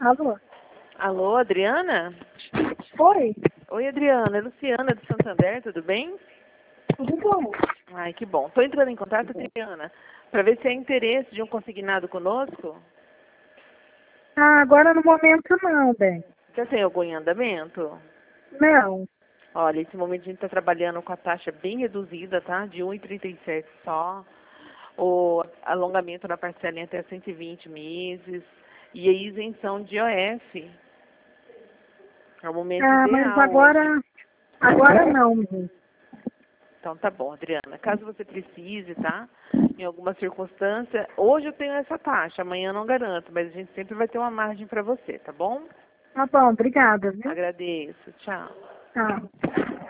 Alô? Alô, Adriana? Oi, Oi, Adriana. É Luciana do Santander, tudo bem? tudo bom? Ai, que bom. Estou entrando em contato, Adriana, para ver se há interesse de um consignado conosco. Ah, agora no momento não, bem. Já tem algum em andamento? Não. Olha, esse momento a gente está trabalhando com a taxa bem reduzida, tá? De 1,37 só. O alongamento na parcela em até 120 meses. E a isenção de IOF. É o momento Ah, mas ideal hoje. agora não, menino. Então tá bom, Adriana. Caso você precise, tá? Em alguma circunstância, hoje eu tenho essa taxa, amanhã eu não garanto, mas a gente sempre vai ter uma margem para você, tá bom? Tá bom, obrigada, viu? Agradeço. Tchau. Tchau.